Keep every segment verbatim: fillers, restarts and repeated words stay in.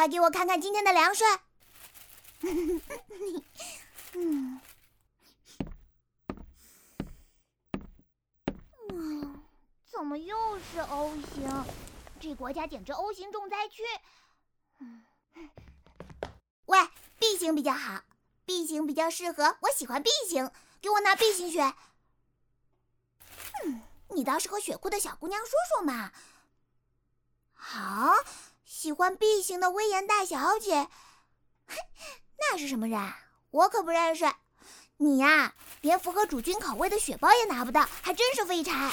快给我看看今天的凉水。嗯，嗯，怎么又是 O 型？这国家简直 O 型重灾区。嗯，喂 ，B 型比较好 ，B 型比较适合，我喜欢 B 型，给我拿 B 型血。嗯，你倒是和血库的小姑娘说说嘛。好，喜欢 B 型的威严大小姐。那是什么人？我可不认识。你呀，连符合主君口味的血包也拿不到，还真是废柴。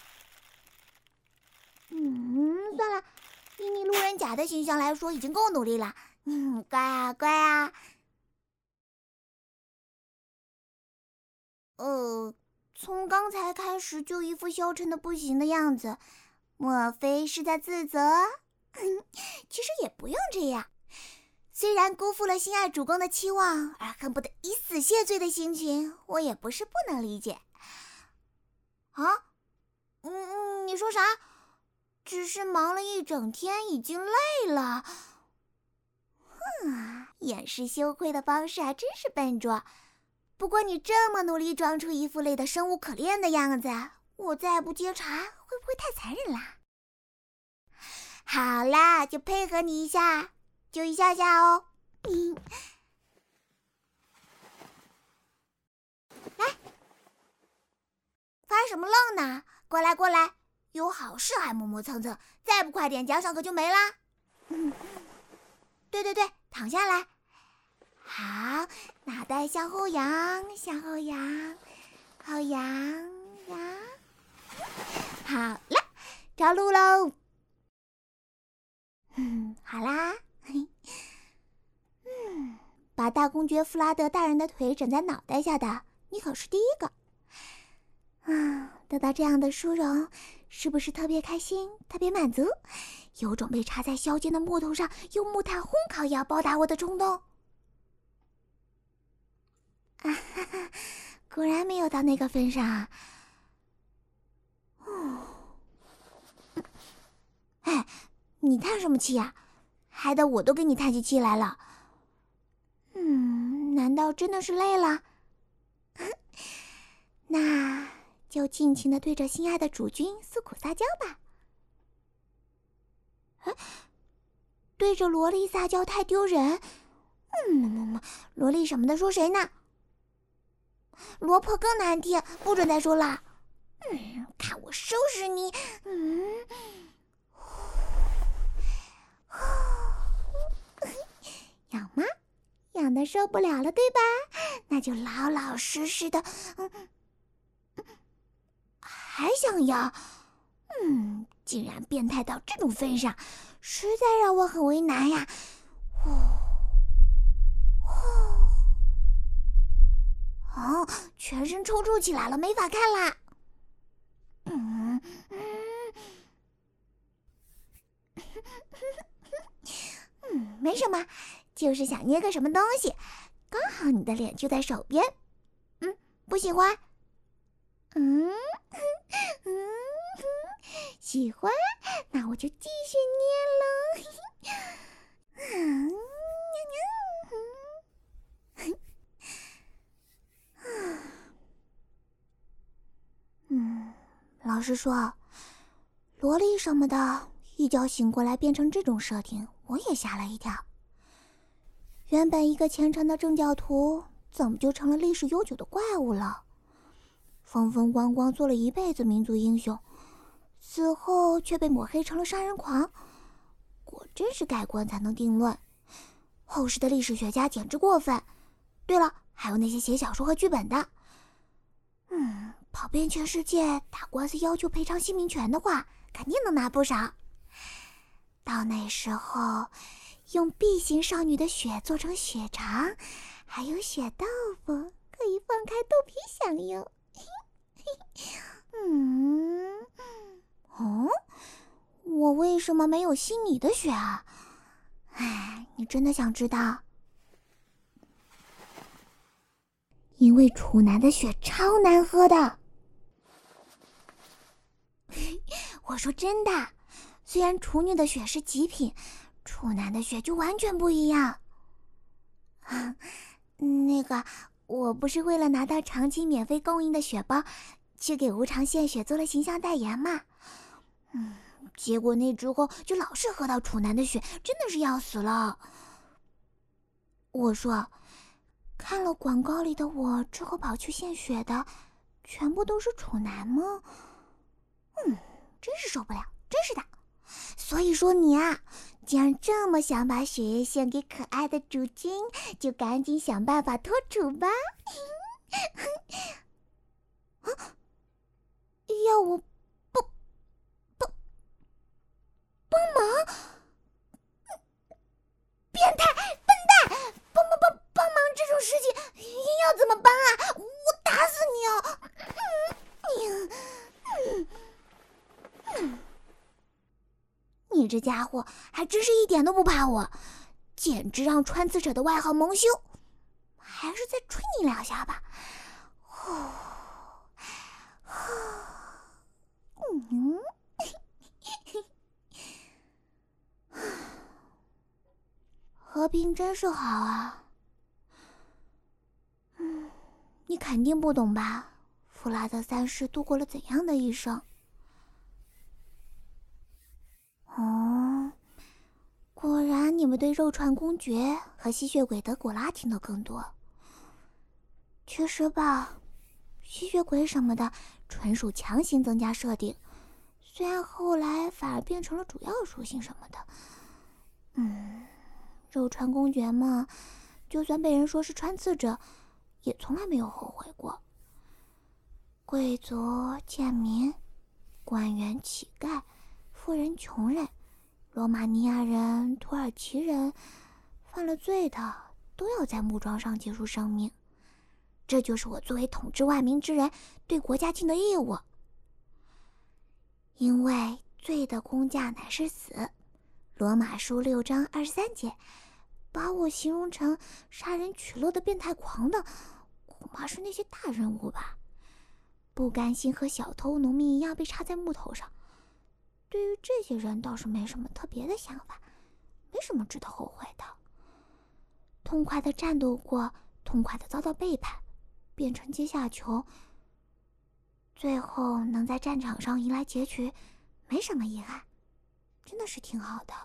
嗯，算了，以你路人甲的形象来说，已经够努力了。嗯，乖啊，乖啊。呃，从刚才开始就一副消沉的不行的样子，莫非是在自责？其实也不用这样。虽然辜负了心爱主公的期望，而恨不得以死谢罪的心情，我也不是不能理解。啊？嗯嗯，你说啥？只是忙了一整天，已经累了。哼，掩饰羞愧的方式还真是笨拙。不过你这么努力装出一副累得生无可恋的样子，我再不接茬，会不会太残忍啦？好啦，就配合你一下。就一下下哦，嗯，来，发什么愣呢？过来过来，有好事还磨磨蹭蹭，再不快点奖赏可就没啦。嗯，对对对，躺下来。好，脑袋向后仰，向后仰，后仰仰。好了，着陆喽。嗯，好啦。嗯，把大公爵弗拉德大人的腿枕在脑袋下的，你可是第一个。啊，得到这样的殊荣，是不是特别开心，特别满足？有种被插在削尖的木头上，用木炭烘烤也要报答我的冲动。啊哈哈，果然没有到那个份上。哦，哎，你叹什么气呀？害得我都给你叹起气来了。嗯，难道真的是累了？那就尽情地对着心爱的主君诉苦撒娇吧。哎，对着萝莉撒娇太丢人。嗯，萝莉什么的说谁呢？罗婆更难听，不准再说了。嗯，看我收拾你。嗯。痒吗？痒的受不了了，对吧？那就老老实实的。嗯，还想要？嗯，竟然变态到这种份上，实在让我很为难呀。哦，全身抽搐起来了，没法看啦。嗯嗯嗯，没什么，就是想捏个什么东西，刚好你的脸就在手边。嗯，不喜欢？嗯嗯，喜欢，那我就继续捏了。嗯嗯，老实说，萝莉什么的，一觉醒过来变成这种设定，我也吓了一跳。原本一个虔诚的正教徒，怎么就成了历史悠久的怪物了？风风光光做了一辈子民族英雄，死后却被抹黑成了杀人狂，果真是盖棺才能定论。后世的历史学家简直过分。对了，还有那些写小说和剧本的，嗯，跑遍全世界打官司要求赔偿姓名权的话，肯定能拿不少。到那时候，用 B 型少女的血做成血肠，还有血豆腐，可以放开肚皮享用。嗯，哦，我为什么没有吸你的血啊？哎，你真的想知道？因为处男的血超难喝的。我说真的，虽然处女的血是极品， 处男的血就完全不一样。那个，我不是为了拿到长期免费供应的血包，去给无偿献血做了形象代言嘛。嗯，结果那之后就老是喝到处男的血，真的是要死了。我说，看了广告里的我之后跑去献血的，全部都是处男吗？嗯，真是受不了，真是的。所以说你啊，既然这么想把血液献给可爱的主君，就赶紧想办法脱处吧。啊，要我帮帮帮忙？变态笨蛋，帮帮帮帮忙这种事情硬要怎么帮啊？我打死你哦！嗯嗯嗯你这家伙还真是一点都不怕我，简直让穿刺者的外号蒙羞。还是再吹你两下吧。嗯，和平真是好啊。嗯，你肯定不懂吧？弗拉德三世度过了怎样的一生？哦，果然你们对肉串公爵和吸血鬼德古拉听得更多。确实吧，吸血鬼什么的纯属强行增加设定，虽然后来反而变成了主要属性什么的。嗯，肉串公爵嘛，就算被人说是穿刺者，也从来没有后悔过。贵族、贱民、官员、乞丐、富人、穷人、罗马尼亚人、土耳其人，犯了罪的都要在木桩上结束生命。这就是我作为统治万民之人对国家尽的义务。因为罪的工价乃是死，罗马书六章二十三节把我形容成杀人取乐的变态狂的，恐怕是那些大人物吧。不甘心和小偷农民一样被插在木头上，对于这些人倒是没什么特别的想法，没什么值得后悔的。痛快的战斗过，痛快的遭到背叛，变成阶下囚，最后能在战场上迎来结局，没什么遗憾，真的是挺好的。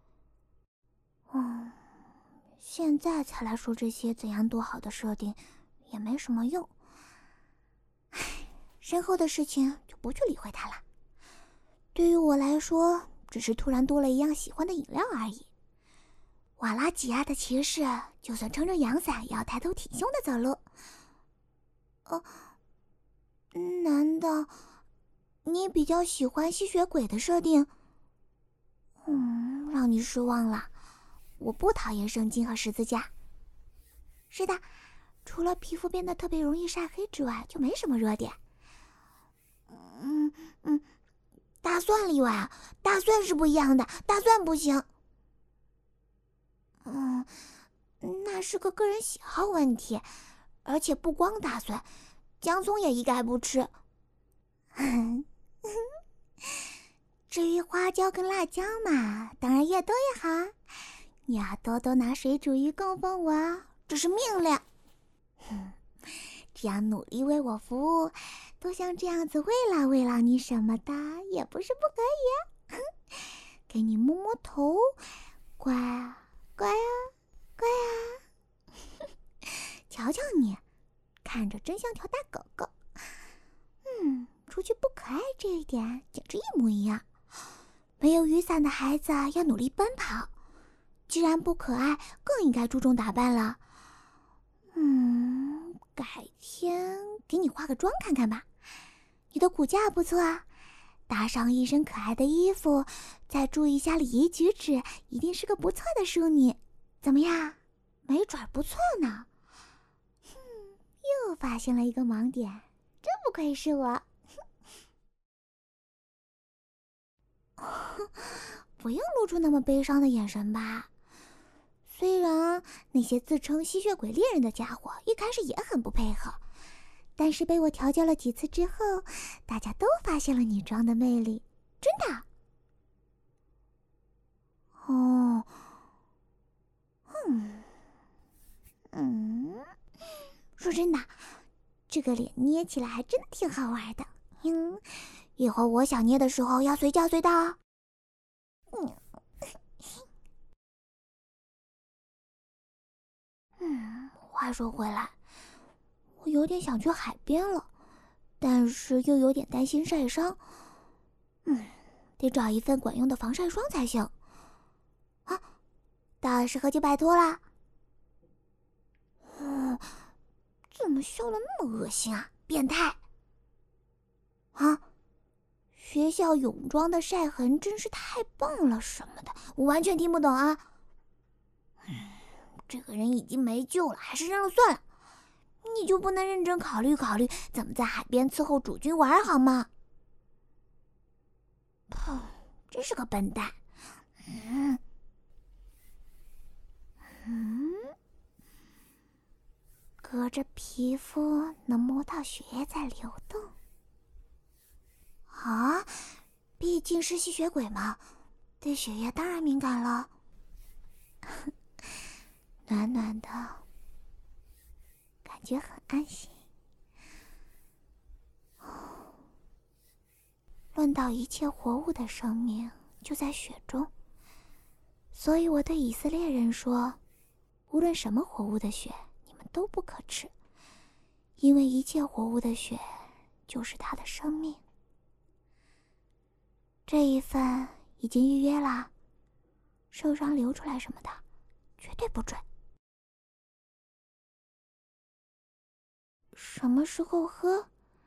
嗯，现在才来说这些怎样多好的设定，也没什么用。唉，身后的事情就不去理会它了。对于我来说，只是突然多了一样喜欢的饮料而已。瓦拉吉亚的骑士就算撑着阳伞，也要抬头挺胸的走路。哦，难道你比较喜欢吸血鬼的设定？嗯，让你失望了。我不讨厌圣经和十字架。是的，除了皮肤变得特别容易晒黑之外，就没什么弱点。嗯嗯，大蒜例外啊，大蒜是不一样的，大蒜不行。嗯，那是个个人喜好问题，而且不光大蒜，姜葱也一概不吃。至于花椒跟辣椒嘛，当然越多越好。你要多多拿水煮鱼供奉我，这是命令。只要努力为我服务，多像这样子慰劳慰劳你什么的，也不是不可以啊。给你摸摸头，乖啊乖啊乖啊。瞧瞧你，看着真像条大狗狗。嗯，除去不可爱这一点，简直一模一样。没有雨伞的孩子要努力奔跑，既然不可爱，更应该注重打扮了。嗯，改天给你化个妆看看吧。你的骨架不错啊，搭上一身可爱的衣服，再注意一下礼仪举止，一定是个不错的淑女。怎么样？没准不错呢。哼，又发现了一个盲点，真不愧是我。不用露出那么悲伤的眼神吧。虽然那些自称吸血鬼猎人的家伙一开始也很不配合，但是被我调教了几次之后，大家都发现了女装的魅力，真的。哦， 真的，这个脸捏起来还真的挺好玩的。嗯，以后我想捏的时候要随叫随到哦。嗯，嗯，话说回来，我有点想去海边了，但是又有点担心晒伤。嗯，得找一份管用的防晒霜才行。啊，大师合就拜托啦。嗯，怎么笑得那么恶心啊？变态！啊，学校泳装的晒痕真是太棒了什么的，我完全听不懂啊。嗯，这个人已经没救了，还是扔了算了。你就不能认真考虑考虑怎么在海边伺候主君玩好吗？噗，真是个笨蛋。嗯嗯，隔着皮肤能摸到血液在流动。啊，毕竟是吸血鬼嘛，对血液当然敏感了。暖暖的，感觉很安心。论到一切活物的生命就在血中，所以我对以色列人说，无论什么活物的血你们都不可吃，因为一切活物的血就是它的生命。这一份已经预约了，受伤流出来什么的绝对不准。什么时候喝？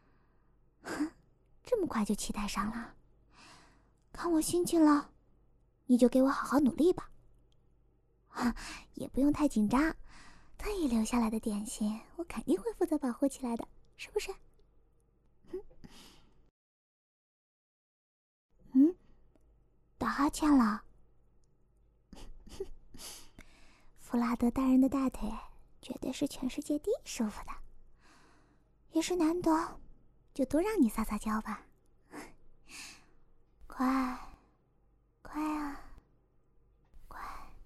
这么快就期待上了？看我心情了，你就给我好好努力吧。啊，也不用太紧张，特意留下来的点心，我肯定会负责保护起来的，是不是？嗯，打哈欠了。弗拉德大人的大腿绝对是全世界第一舒服的，也是难得，就多让你撒撒娇吧。快，快啊，快！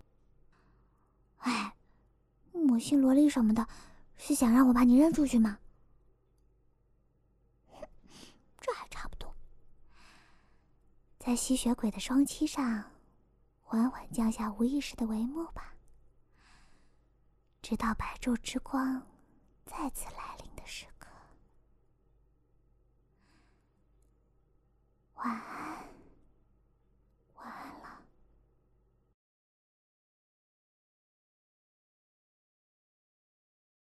哎，母性萝莉什么的，是想让我把你扔出去吗？这还差不多。在吸血鬼的双膝上，缓缓降下无意识的帷幕吧，直到白昼之光再次来临的时刻。晚安。